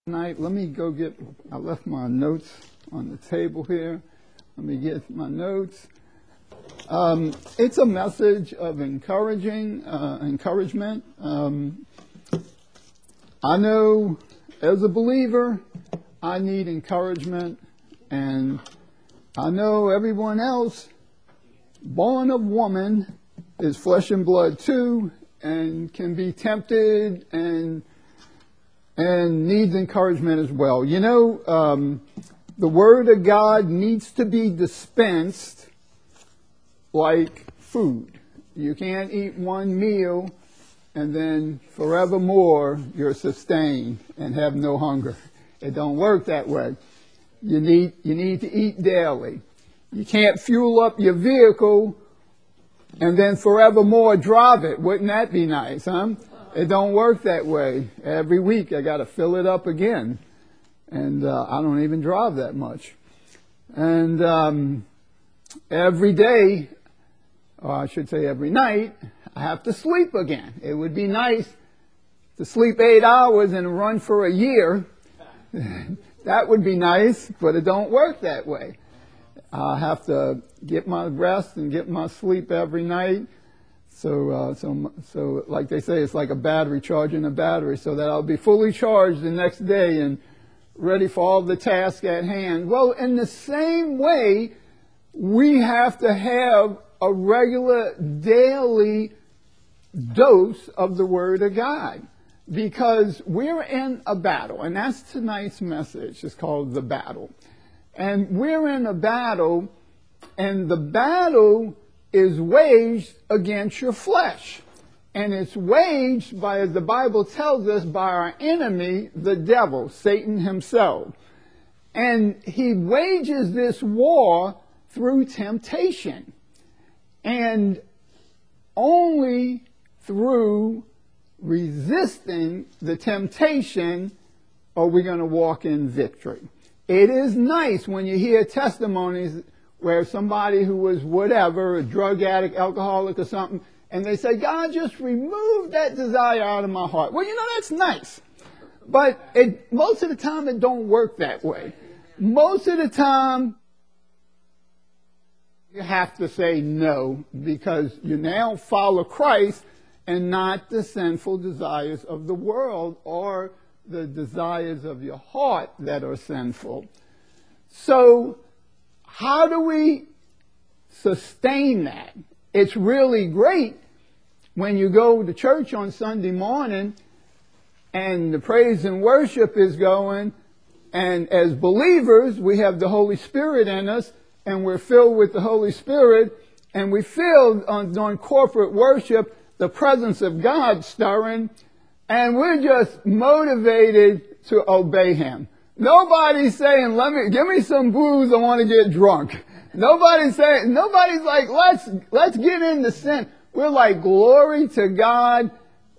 Tonight, let me go I left my notes on the table here. Let me get my notes. It's a message of encouragement. I know as a believer, I need encouragement, and I know everyone else, born of woman, is flesh and blood too, and can be tempted and needs encouragement as well. You know, the Word of God needs to be dispensed like food. You can't eat one meal and then forevermore you're sustained and have no hunger. It don't work that way. You need to eat daily. You can't fuel up your vehicle and then forevermore drive it. Wouldn't that be nice, huh? It don't work that way. Every week I got to fill it up again. And I don't even drive that much. And every day, or I should say every night, I have to sleep again. It would be nice to sleep 8 hours and run for a year. That would be nice, but it don't work that way. I have to get my rest and get my sleep every night. So like they say, it's like a battery charging a battery, so that I'll be fully charged the next day and ready for all the tasks at hand. Well, in the same way, we have to have a regular daily dose of the Word of God, because we're in a battle, and that's tonight's message. It's called The Battle. And we're in a battle, and the battle is waged against your flesh. And it's waged by, as the Bible tells us, by our enemy, the devil, Satan himself. And he wages this war through temptation. And only through resisting the temptation are we going to walk in victory. It is nice when you hear testimonies where somebody who was whatever, a drug addict, alcoholic or something, and they say, God just removed that desire out of my heart. Well, you know, that's nice. But most of the time it don't work that way. Most of the time you have to say no, because you now follow Christ and not the sinful desires of the world or the desires of your heart that are sinful. So how do we sustain that? It's really great when you go to church on Sunday morning and the praise and worship is going, and as believers we have the Holy Spirit in us and we're filled with the Holy Spirit, and we feel during corporate worship the presence of God stirring, and we're just motivated to obey Him. Nobody's saying, give me some booze, I want to get drunk. Nobody's like, let's get into sin. We're like, glory to God.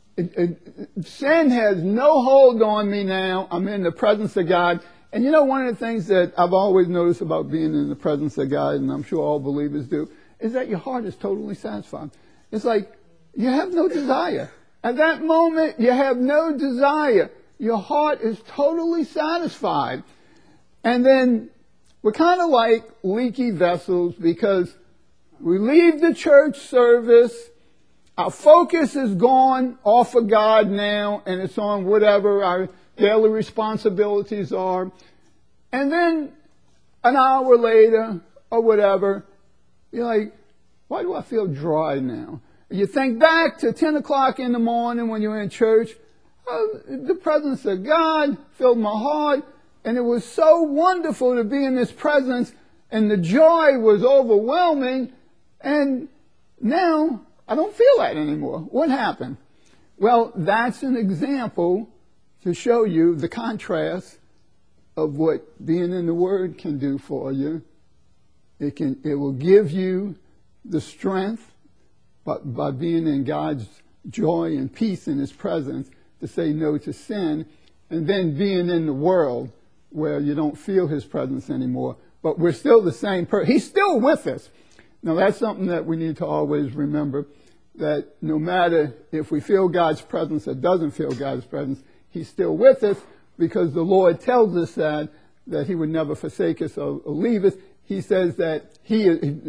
Sin has no hold on me now. I'm in the presence of God. And you know, one of the things that I've always noticed about being in the presence of God, and I'm sure all believers do, is that your heart is totally satisfied. It's like you have no desire. At that moment, you have no desire. Your heart is totally satisfied. And then we're kind of like leaky vessels, because we leave the church service, our focus is gone off of God now, and it's on whatever our daily responsibilities are. And then an hour later, or whatever, you're like, why do I feel dry now? You think back to 10 o'clock in the morning when you're in church. The presence of God filled my heart, and it was so wonderful to be in His presence, and the joy was overwhelming, and now I don't feel that anymore. What happened? Well, that's an example to show you the contrast of what being in the Word can do for you. It will give you the strength, but by being in God's joy and peace in His presence, to say no to sin, and then being in the world where you don't feel His presence anymore, but we're still the same person. He's still with us. Now, that's something that we need to always remember, that no matter if we feel God's presence or doesn't feel God's presence, He's still with us. because the Lord tells us that he would never forsake us or leave us. He says that he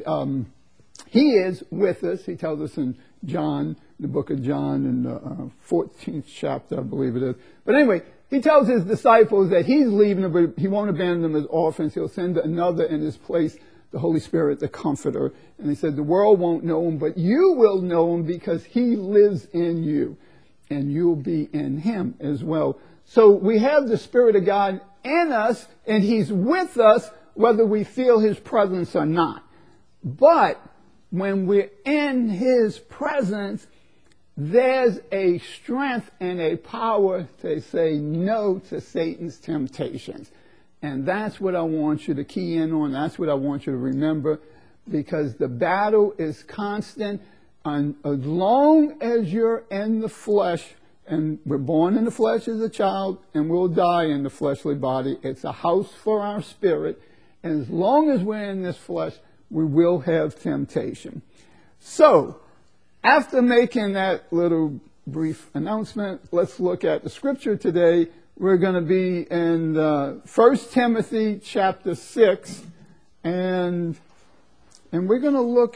is with us. He tells us in John, the book of John, in the 14th chapter, I believe it is. But anyway, he tells his disciples that he's leaving them, but he won't abandon them as orphans. He'll send another in his place, the Holy Spirit, the Comforter. And he said, the world won't know him, but you will know him because he lives in you, and you'll be in him as well. So we have the Spirit of God in us, and he's with us whether we feel his presence or not. But when we're in his presence, there's a strength and a power to say no to Satan's temptations. And that's what I want you to key in on. That's what I want you to remember, because the battle is constant. And as long as you're in the flesh, and we're born in the flesh as a child, and we'll die in the fleshly body, it's a house for our spirit. And as long as we're in this flesh, we will have temptation. So, after making that little brief announcement, let's look at the scripture today. We're going to be in 1 Timothy chapter 6, and we're going to look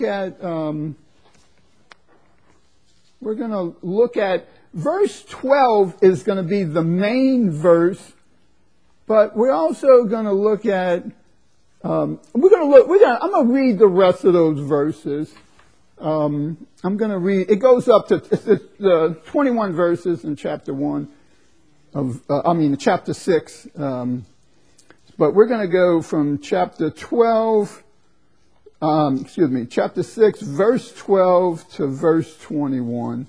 at verse 12 is going to be the main verse, but we're also going to look at I'm going to read the rest of those verses. I'm going to read, it goes up to 21 verses in chapter 1 chapter 6. But we're going to go from chapter 6, verse 12 to verse 21.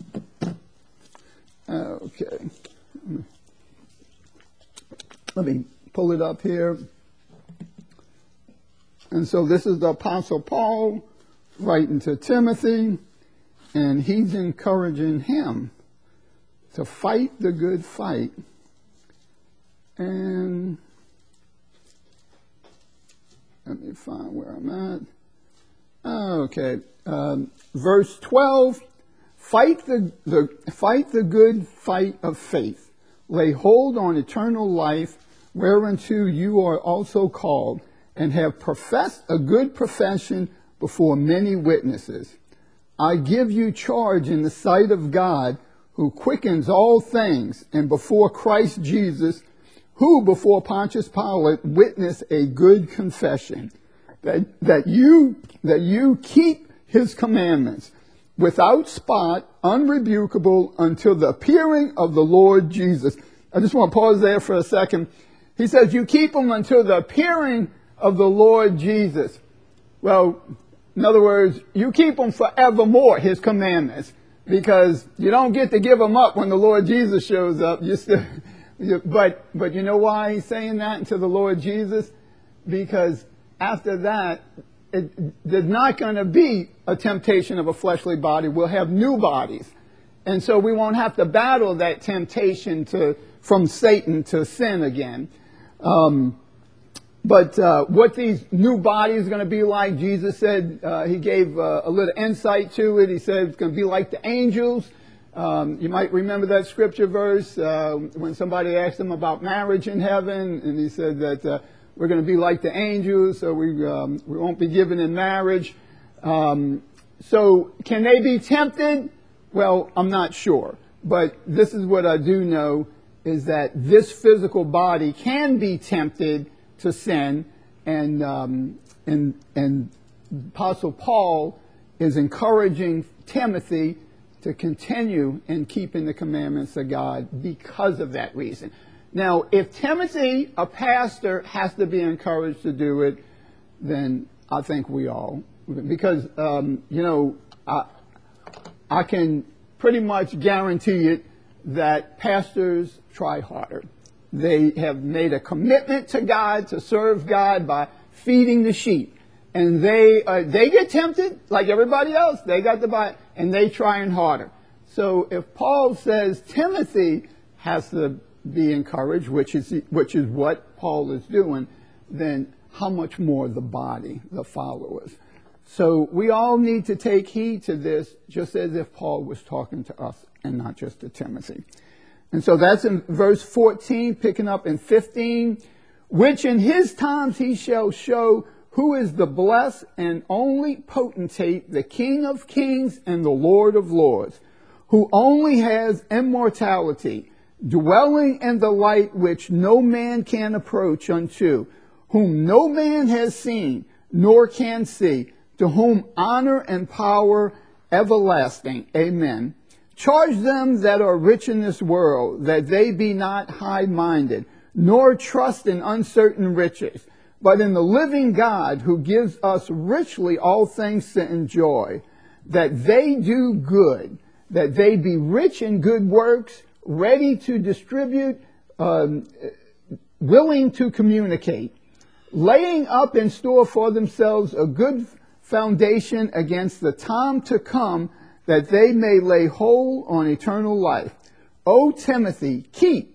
Okay. Let me pull it up here. And so this is the Apostle Paul writing to Timothy, and he's encouraging him to fight the good fight. And let me find where I'm at. Okay. Verse 12, fight the good fight of faith. Lay hold on eternal life, whereunto you are also called, and have professed a good profession before many witnesses. I give you charge in the sight of God, who quickens all things, and before Christ Jesus, who before Pontius Pilate witnessed a good confession, that you keep his commandments without spot, unrebukable, until the appearing of the Lord Jesus. I just want to pause there for a second. He says you keep them until the appearing of the Lord Jesus. Well, in other words, you keep them forevermore, his commandments, because you don't get to give them up when the Lord Jesus shows up. But you know why he's saying that until the Lord Jesus? Because after that, there's not going to be a temptation of a fleshly body. We'll have new bodies. And so we won't have to battle that temptation from Satan to sin again. But what these new bodies are going to be like, Jesus said, he gave a little insight to it. He said it's going to be like the angels. You might remember that scripture verse when somebody asked him about marriage in heaven, and he said that we're going to be like the angels, so we won't be given in marriage. So can they be tempted? Well, I'm not sure. But this is what I do know, is that this physical body can be tempted to sin, and Apostle Paul is encouraging Timothy to continue in keeping the commandments of God because of that reason. Now, if Timothy, a pastor, has to be encouraged to do it, then I think we all, because I can pretty much guarantee it that pastors try harder. They have made a commitment to God, to serve God by feeding the sheep. And they get tempted like everybody else. They got the Bible, and they trying harder. So if Paul says Timothy has to be encouraged, which is what Paul is doing, then how much more the body, the followers. So we all need to take heed to this, just as if Paul was talking to us and not just to Timothy. And so that's in verse 14, picking up in 15. Which in his times he shall show who is the blessed and only potentate, the King of kings and the Lord of lords, who only has immortality, dwelling in the light which no man can approach unto, whom no man has seen, nor can see, to whom honor and power everlasting. Amen. Charge them that are rich in this world, that they be not high-minded, nor trust in uncertain riches, but in the living God, who gives us richly all things to enjoy, that they do good, that they be rich in good works, ready to distribute, willing to communicate, laying up in store for themselves a good foundation against the time to come, that they may lay hold on eternal life. O Timothy, keep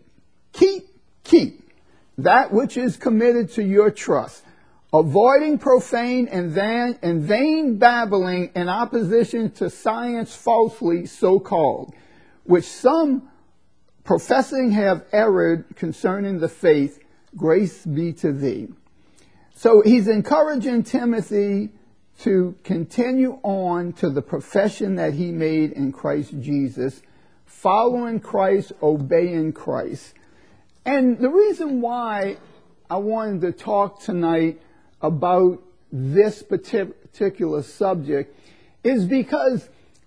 that which is committed to your trust, avoiding profane and vain babbling in opposition to science falsely so called, which some professing have erred concerning the faith. Grace be to thee. So he's encouraging Timothy to continue on to the profession that he made in Christ Jesus, following Christ, obeying Christ. And the reason why I wanted to talk tonight about this particular subject is because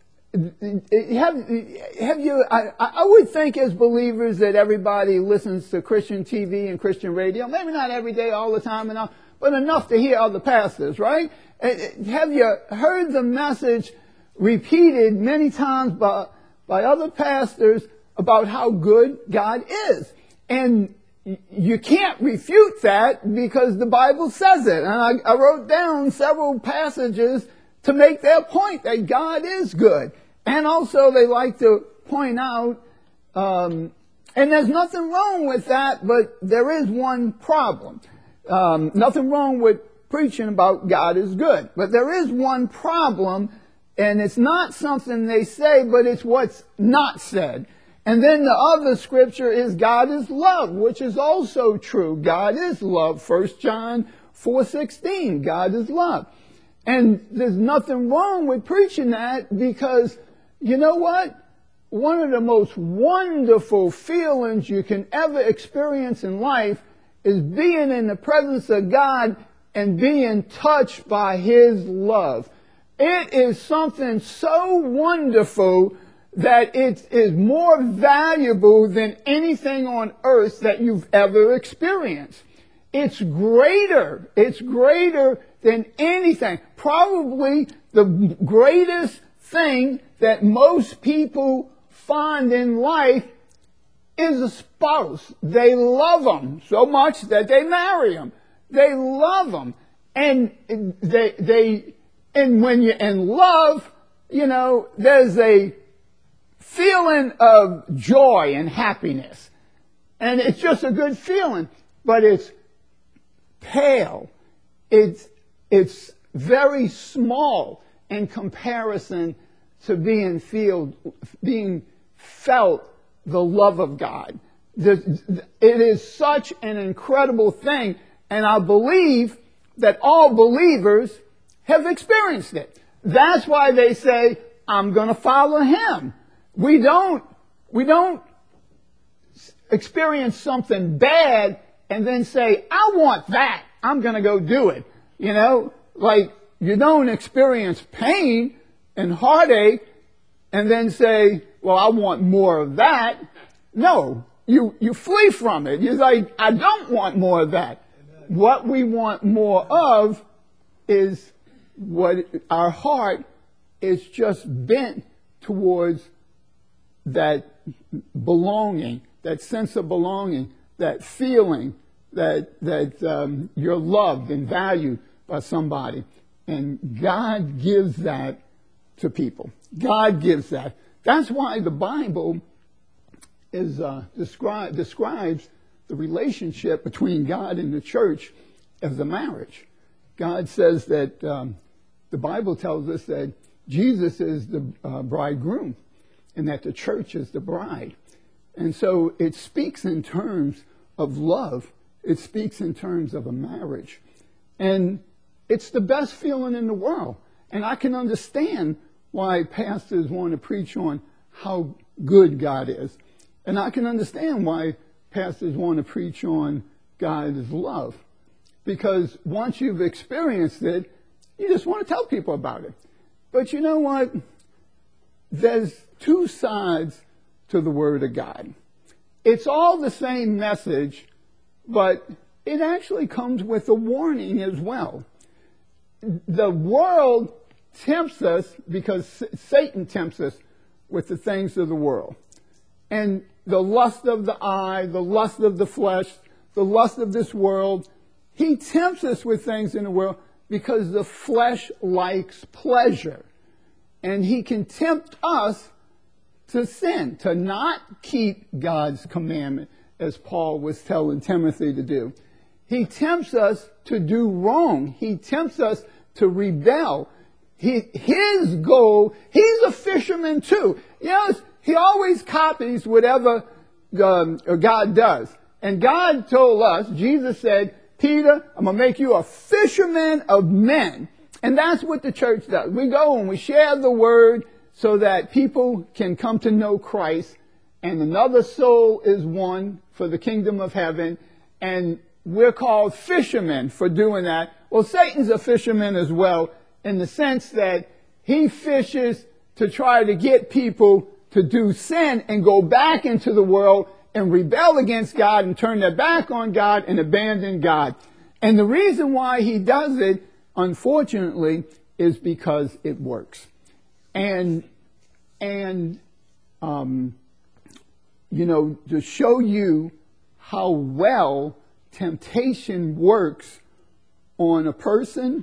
I would think as believers that everybody listens to Christian TV and Christian radio, maybe not every day, all the time, but enough to hear other pastors, right? Have you heard the message repeated many times by other pastors about how good God is? And you can't refute that because the Bible says it. And I wrote down several passages to make their point that God is good. And also they like to point out, and there's nothing wrong with that, but there is one problem. Nothing wrong with preaching about God is good. But there is one problem, and it's not something they say, but it's what's not said. And then the other scripture is God is love, which is also true. God is love. 1 John 4:16. God is love. And there's nothing wrong with preaching that because, you know what? One of the most wonderful feelings you can ever experience in life is being in the presence of God and being touched by His love. It is something so wonderful that it is more valuable than anything on earth that you've ever experienced. It's greater. It's greater than anything. Probably the greatest thing that most people find in life is a spouse. They love them so much that they marry them. They love them. And and when you're in love, you know, there's a feeling of joy and happiness. And it's just a good feeling, but it's pale. It's very small in comparison to being felt the love of God. It is such an incredible thing, and I believe that all believers have experienced it. That's why they say, I'm going to follow Him. We don't experience something bad and then say, I want that. I'm going to go do it. You know, like you don't experience pain and heartache and then say, well, I want more of that. No, you flee from it. You're like, I don't want more of that. Amen. What we want more of is what our heart is just bent towards, that belonging, that sense of belonging, that feeling that you're loved and valued by somebody. And God gives that to people. God gives that. That's why the Bible is describes the relationship between God and the church as a marriage. God says that the Bible tells us that Jesus is the bridegroom and that the church is the bride. And so it speaks in terms of love. It speaks in terms of a marriage. And it's the best feeling in the world. And I can understand why pastors want to preach on how good God is. And I can understand why pastors want to preach on God's love. Because once you've experienced it, you just want to tell people about it. But you know what? There's two sides to the Word of God. It's all the same message, but it actually comes with a warning as well. The world tempts us because Satan tempts us with the things of the world. And the lust of the eye, the lust of the flesh, the lust of this world, he tempts us with things in the world because the flesh likes pleasure. And he can tempt us to sin, to not keep God's commandment, as Paul was telling Timothy to do. He tempts us to do wrong. He tempts us to rebel. His goal, he's a fisherman too. Yes, he always copies whatever God does. And God told us, Jesus said, Peter, I'm going to make you a fisherman of men. And that's what the church does. We go and we share the word so that people can come to know Christ, and another soul is won for the kingdom of heaven. And we're called fishermen for doing that. Well, Satan's a fisherman as well, in the sense that he fishes to try to get people to do sin and go back into the world and rebel against God and turn their back on God and abandon God. And the reason why he does it, unfortunately, is because it works. And to show you how well temptation works on a person,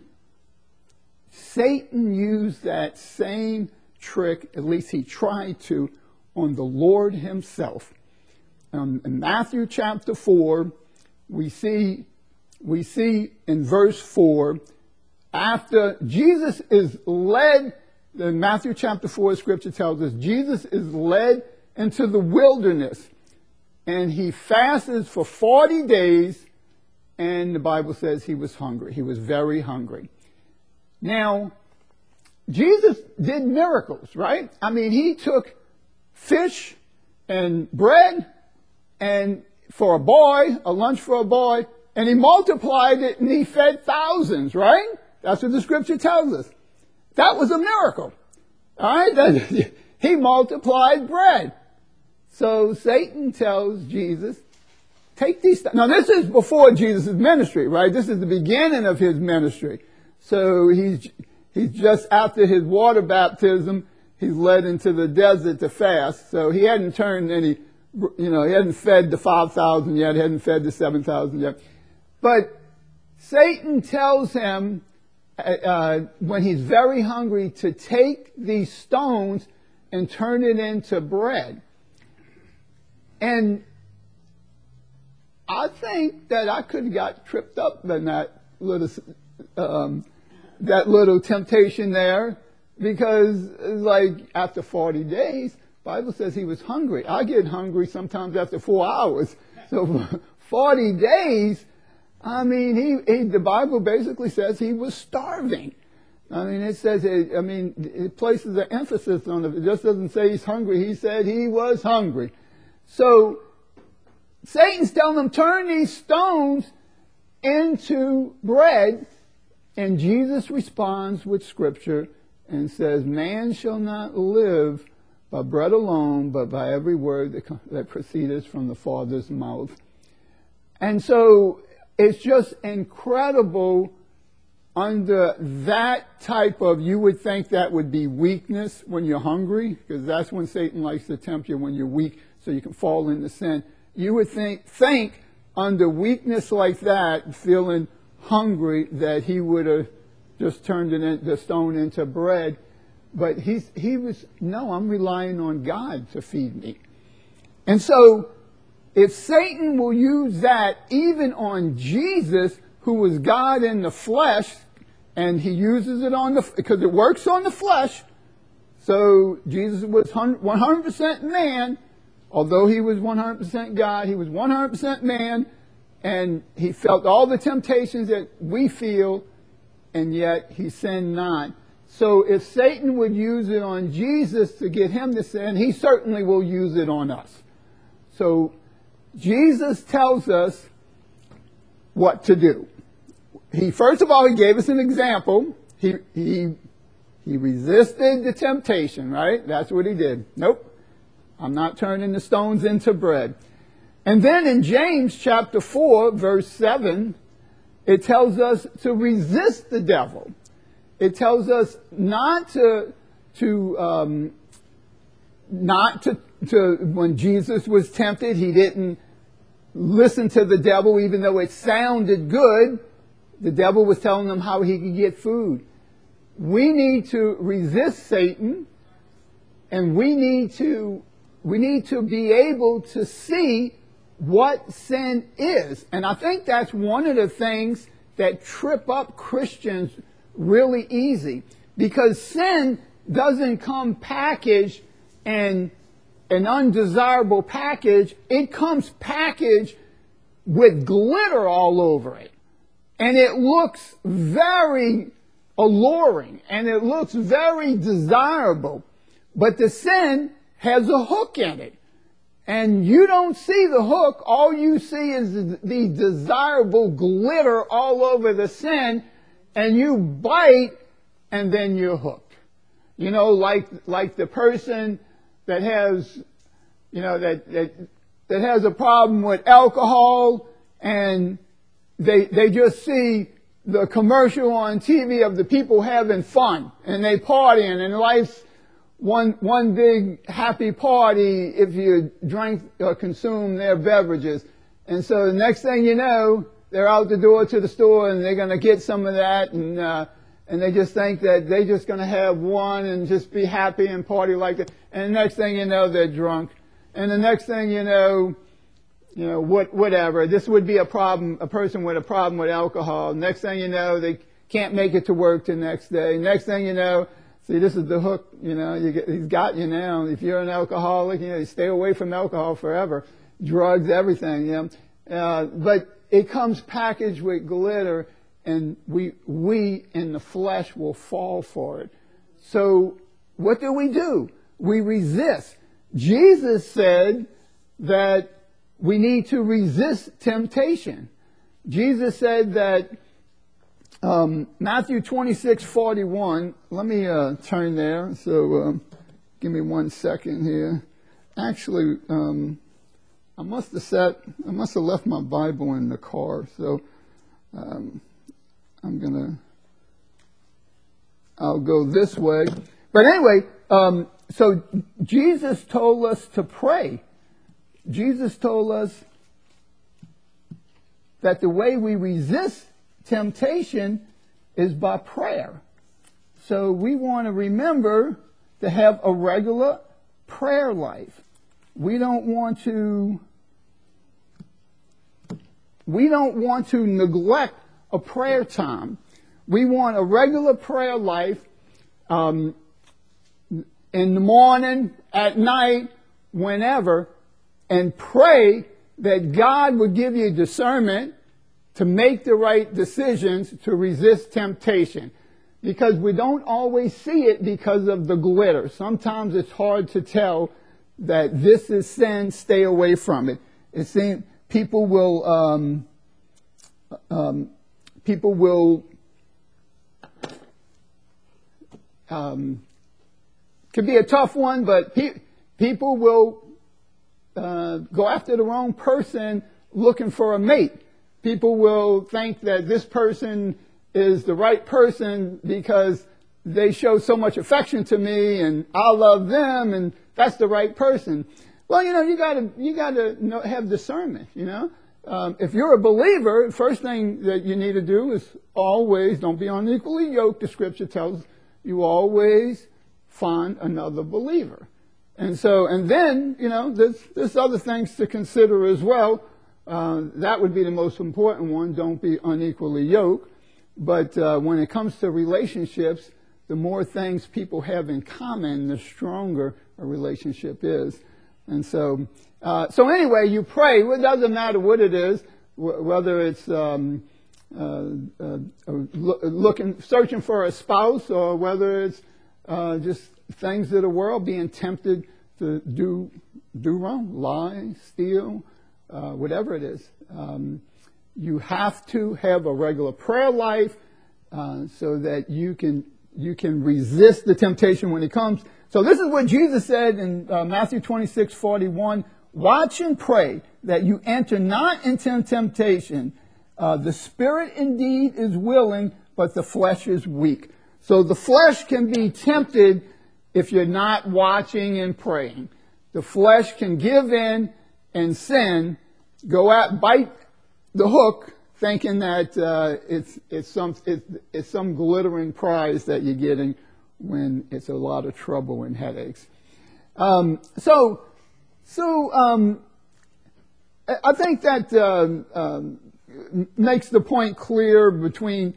Satan used that same trick, at least he tried to, on the Lord himself. In Matthew chapter 4, we see in verse 4, after Jesus is led, the Matthew chapter 4 scripture tells us, Jesus is led into the wilderness, and he fasts for 40 days, and the Bible says he was hungry. He was very hungry. Now, Jesus did miracles, right? I mean, he took fish and bread and for a boy, a lunch for a boy, and he multiplied it and he fed thousands, right? That's what the scripture tells us. That was a miracle. All right? He multiplied bread. So Satan tells Jesus, take these. Now, this is before Jesus' ministry, right? This is the beginning of his ministry. So he's just after his water baptism, he's led into the desert to fast. So he hadn't turned any, he hadn't fed the 5,000 yet, hadn't fed the 7,000 yet. But Satan tells him, when he's very hungry, to take these stones and turn it into bread. And I think that I could have got tripped up in that little temptation there, because like after 40 days, Bible says he was hungry. I get hungry sometimes after 4 hours. So 40 days, I mean, the Bible basically says he was starving. I mean, it says, it places an emphasis on it. It just doesn't say he's hungry. He said he was hungry. So Satan's telling him, turn these stones into bread. And Jesus responds with scripture and says, man shall not live by bread alone, but by every word that proceedeth from the Father's mouth. And so it's just incredible under that type of, you would think that would be weakness when you're hungry, because that's when Satan likes to tempt you, when you're weak, so you can fall into sin. You would think under weakness like that, feeling hungry, that he would have just turned the stone into bread. But he was, no, I'm relying on God to feed me. And so if Satan will use that even on Jesus, who was God in the flesh, and he uses it because it works on the flesh. So Jesus was 100% man, Although he was 100% God, he was 100% man, and he felt all the temptations that we feel, and yet he sinned not. So if Satan would use it on Jesus to get him to sin, he certainly will use it on us. So Jesus tells us what to do. First of all, he gave us an example. He resisted the temptation, right? That's what he did. Nope. I'm not turning the stones into bread. And then in James chapter 4, verse 7, it tells us to resist the devil. It tells us not to when Jesus was tempted, he didn't listen to the devil even though it sounded good. The devil was telling him how he could get food. We need to resist Satan, and we need to be able to see what sin is. And I think that's one of the things that trip up Christians really easy, because sin doesn't come packaged in an undesirable package. It comes packaged with glitter all over it. And it looks very alluring, and it looks very desirable. But the sin has a hook in it. And you don't see the hook. All you see is the desirable glitter all over the sin. And you bite, and then you're hooked. You know, like the person that has, that has a problem with alcohol, and they just see the commercial on TV of the people having fun, and they partying, and life's one big happy party if you drink or consume their beverages. And so the next thing you know, they're out the door to the store, and they're going to get some of that, and they just think that they're just going to have one and just be happy and party like that. And the next thing you know, they're drunk. And the next thing you know, whatever. This would be a person with a problem with alcohol. Next thing you know, they can't make it to work the next day. Next thing you know, see, this is the hook, he's got you now. If you're an alcoholic, you stay away from alcohol forever. Drugs, everything, but it comes packaged with glitter, and we in the flesh will fall for it. So what do? We resist. Jesus said that we need to resist temptation. Jesus said that, Matthew 26:41. Let me turn there. So give me 1 second here. Actually, I must have left my Bible in the car. So I'll go this way. But anyway, so Jesus told us to pray. Jesus told us that the way we resist temptation is by prayer. So we want to remember to have a regular prayer life. We don't want to neglect a prayer time. We want a regular prayer life, in the morning, at night, whenever, and pray that God would give you discernment to make the right decisions to resist temptation. Because we don't always see it because of the glitter. Sometimes it's hard to tell that this is sin, stay away from it. It seems people will could be a tough one, but people will go after the wrong person looking for a mate. People will think that this person is the right person because they show so much affection to me and I love them and that's the right person. Well, you gotta have discernment, If you're a believer, the first thing that you need to do is always, don't be unequally yoked. The scripture tells you always find another believer. And then, there's other things to consider as well. That would be the most important one. Don't be unequally yoked. But when it comes to relationships, the more things people have in common, the stronger a relationship is. And so, so anyway, you pray. It doesn't matter what it is, whether it's searching for a spouse, or whether it's just things of the world, being tempted to do wrong, lie, steal, whatever it is. You have to have a regular prayer life so that you can resist the temptation when it comes. So this is what Jesus said in Matthew 26:41. Watch and pray that you enter not into temptation. The spirit indeed is willing, but the flesh is weak. So the flesh can be tempted if you're not watching and praying. The flesh can give in and sin, go out, bite the hook, thinking that it's some glittering prize that you're getting, when it's a lot of trouble and headaches. I think that makes the point clear between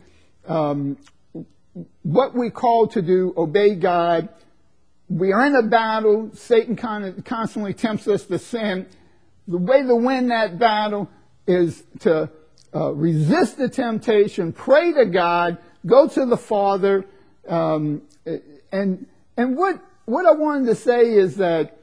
what we call to do, obey God. We are in a battle. Satan constantly tempts us to sin. The way to win that battle is to resist the temptation, pray to God, go to the Father. And what I wanted to say is that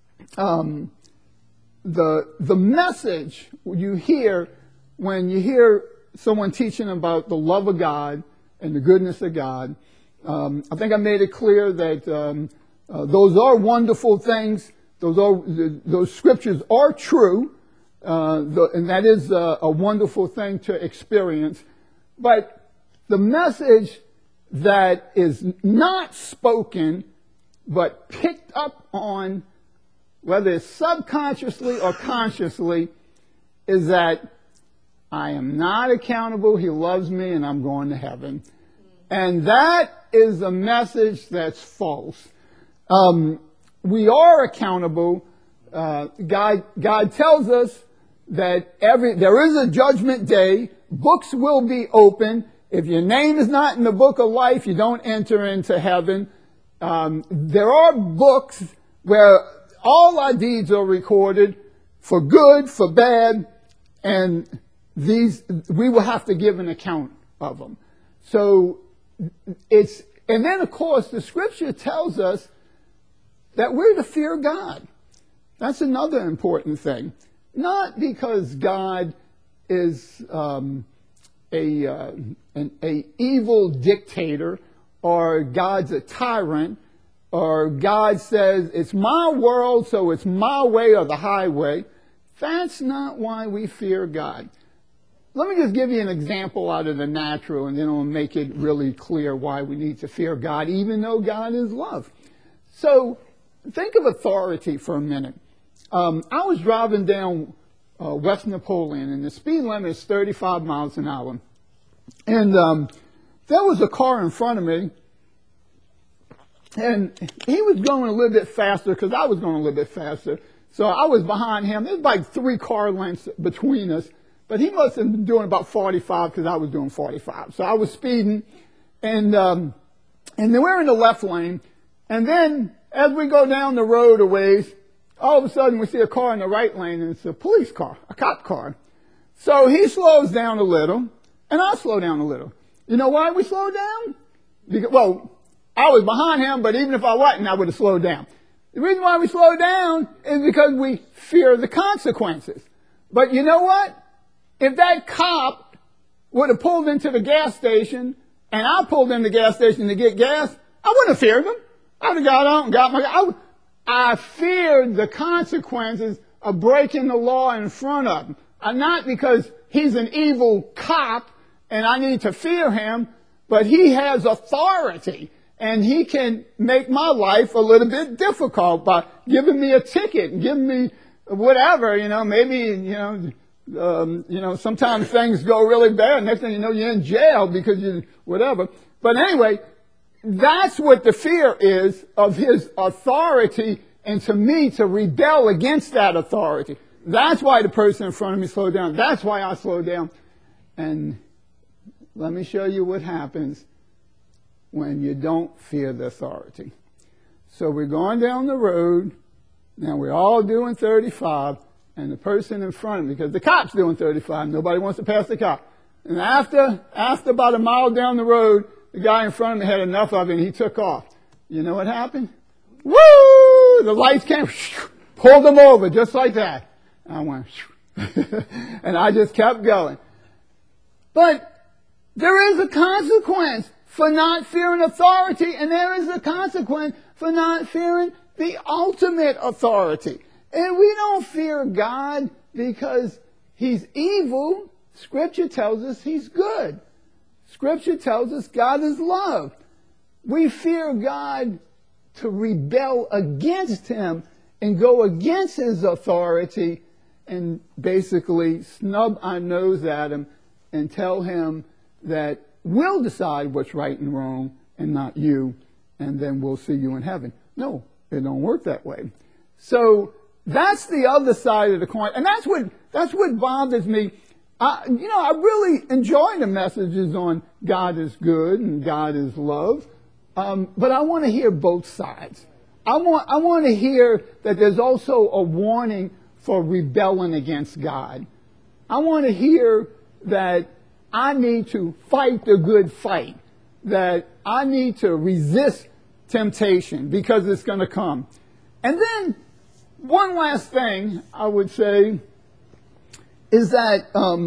the message you hear when you hear someone teaching about the love of God and the goodness of God, I think I made it clear that those are wonderful things. Those scriptures are true, and that is a wonderful thing to experience. But the message that is not spoken but picked up on, whether it's subconsciously or consciously, is that I am not accountable, He loves me, and I'm going to heaven. And that is a message that's false. We are accountable. God tells us that there is a judgment day. Books will be open. If your name is not in the book of life, you don't enter into heaven. There are books where all our deeds are recorded, for good, for bad, and we will have to give an account of them. So and then of course the scripture tells us that we're to fear God. That's another important thing. Not because God is an evil dictator, or God's a tyrant, or God says it's my world, so it's my way or the highway. That's not why we fear God. Let me just give you an example out of the natural, and then I'll make it really clear why we need to fear God, even though God is love. So think of authority for a minute. I was driving down West Napoleon, and the speed limit is 35 miles an hour. And there was a car in front of me, and he was going a little bit faster because I was going a little bit faster. So I was behind him. There's like 3 car lengths between us. But he must have been doing about 45 because I was doing 45. So I was speeding, and then we're in the left lane. And then as we go down the road a ways, all of a sudden we see a car in the right lane, and it's a police car, a cop car. So he slows down a little, and I slow down a little. You know why we slowed down? Because, well, I was behind him, but even if I wasn't, I would have slowed down. The reason why we slowed down is because we fear the consequences. But you know what? If that cop would have pulled into the gas station, and I pulled into the gas station to get gas, I wouldn't have feared him. I would have got out and got my gas. I feared the consequences of breaking the law in front of him. Not because he's an evil cop and I need to fear him, but he has authority, and he can make my life a little bit difficult by giving me a ticket and giving me whatever, maybe, sometimes things go really bad. Next thing you know, you're in jail because whatever. But anyway, that's what the fear is, of his authority, and to me to rebel against that authority. That's why the person in front of me slowed down. That's why I slowed down. And let me show you what happens when you don't fear the authority. So we're going down the road, Now we're all doing 35, and the person in front of me, because the cop's doing 35, nobody wants to pass the cop. And after about a mile down the road, the guy in front of me had enough of it, and he took off. You know what happened? Woo! The lights came, pulled him over just like that. I went, and I just kept going. But there is a consequence for not fearing authority, and there is a consequence for not fearing the ultimate authority. And we don't fear God because he's evil. Scripture tells us he's good. Scripture tells us God is love. We fear God to rebel against him and go against his authority and basically snub our nose at him and tell him that we'll decide what's right and wrong and not you, and then we'll see you in heaven. No, it don't work that way. So that's the other side of the coin, and that's what bothers me. I really enjoy the messages on God is good and God is love, but I want to hear both sides. I want to hear that there's also a warning for rebelling against God. I want to hear that I need to fight the good fight, that I need to resist temptation because it's going to come. And then one last thing I would say is that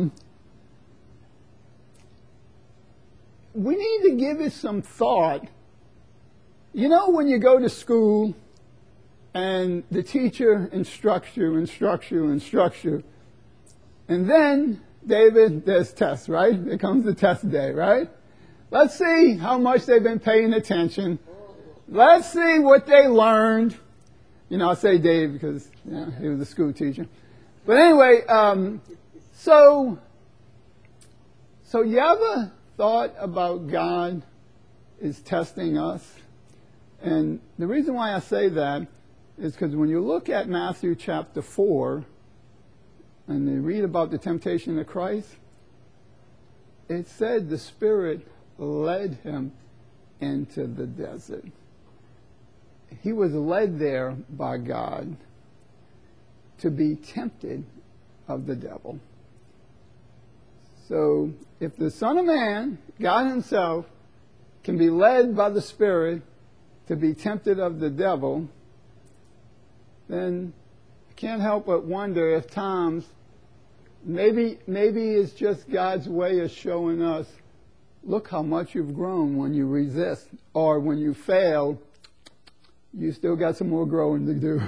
we need to give it some thought. You know, when you go to school and the teacher instructs you, and then, David, there's tests, right? It comes the test day, right? Let's see how much they've been paying attention. Let's see what they learned. You know, I say Dave because he was a school teacher. But anyway, so you ever thought about God is testing us? And the reason why I say that is because when you look at Matthew chapter 4 and you read about the temptation of Christ, it said the Spirit led him into the desert. He was led there by God to be tempted of the devil. So if the Son of Man, God himself, can be led by the Spirit to be tempted of the devil, then I can't help but wonder if times maybe it's just God's way of showing us, look how much you've grown when you resist, or when you fail, you still got some more growing to do.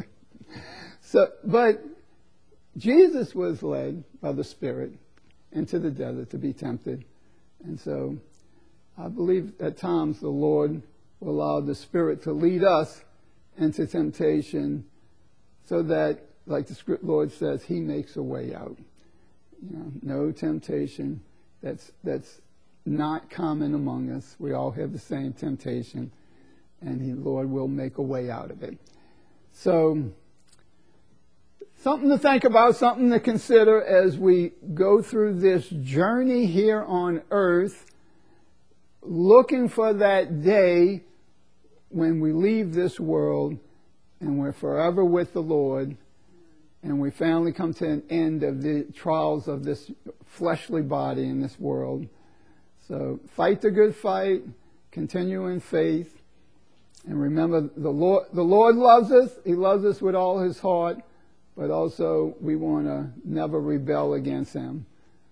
But Jesus was led by the Spirit into the desert to be tempted. And so I believe at times the Lord will allow the Spirit to lead us into temptation so that, like the Lord says, he makes a way out. You know, no temptation that's not common among us. We all have the same temptation, and the Lord will make a way out of it. So, something to think about, something to consider as we go through this journey here on earth, looking for that day when we leave this world and we're forever with the Lord, and we finally come to an end of the trials of this fleshly body in this world. So fight the good fight, continue in faith, and remember the Lord loves us. He loves us with all his heart, but also we want to never rebel against him.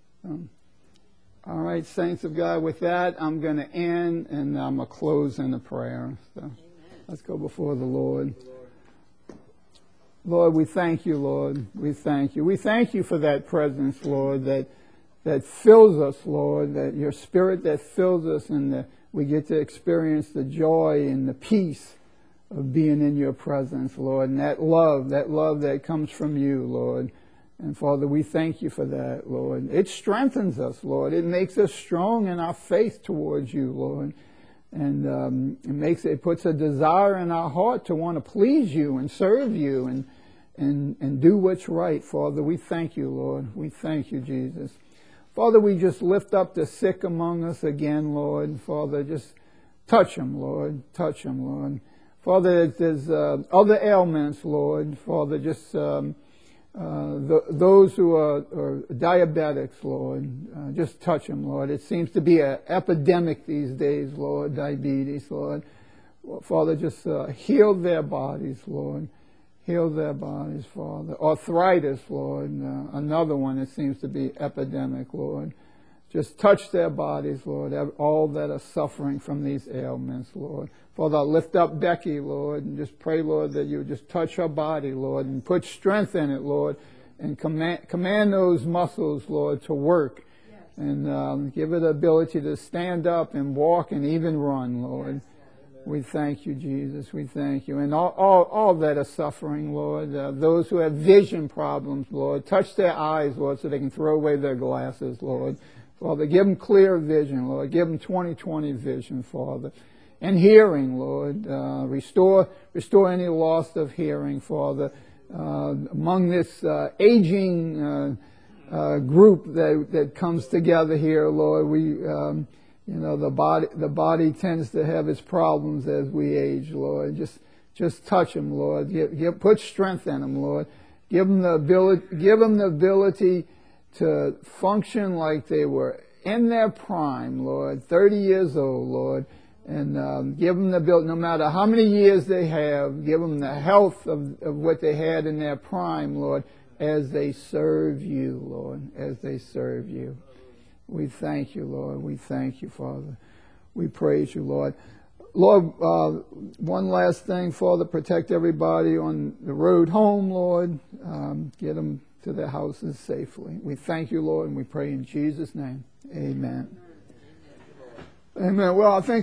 All right, saints of God, with that, I'm going to end, and I'm going to close in a prayer. So let's go before the Lord. Lord, we thank you, Lord. We thank you. We thank you for that presence, Lord, that fills us, Lord, that your Spirit that fills us, and we get to experience the joy and the peace of being in your presence, Lord, and that love that comes from you, Lord. And Father, we thank you for that, Lord. It strengthens us, Lord. It makes us strong in our faith towards you, Lord. And it puts a desire in our heart to want to please you and serve you and do what's right, Father. We thank you, Lord. We thank you, Jesus. Father, we just lift up the sick among us again, Lord. Father, just touch them, Lord. Touch them, Lord. Father, if there's other ailments, Lord, Father, just those who are diabetics, Lord, just touch them, Lord. It seems to be an epidemic these days, Lord, diabetes, Lord. Father, just heal their bodies, Lord. Heal their bodies, Father. Arthritis, Lord, another one that seems to be epidemic, Lord. Just touch their bodies, Lord, all that are suffering from these ailments, Lord. Father, I lift up Becky, Lord, and just pray, Lord, that you just touch her body, Lord, and put strength in it, Lord, and command those muscles, Lord, to work. Yes. And give it the ability to stand up and walk and even run, Lord. Yes. We thank you, Jesus. We thank you. And all that are suffering, Lord, those who have vision problems, Lord, touch their eyes, Lord, so they can throw away their glasses, Lord. Father, give them clear vision, Lord. Give them 20/20 vision, Father. And hearing, Lord. Restore any loss of hearing, Father. Among this aging group that comes together here, Lord, the body tends to have its problems as we age, Lord. Just touch them, Lord. Put strength in them, Lord. Give them the ability to function like they were in their prime, Lord, 30 years old, Lord, and give them the ability, no matter how many years they have, give them the health of what they had in their prime, Lord, as they serve you, Lord, as they serve you. We thank you, Lord. We thank you, Father. We praise you, Lord. Lord, one last thing, Father, protect everybody on the road home, Lord. Get them to their houses safely. We thank you, Lord, and we pray in Jesus' name. Amen. Amen. Well, I think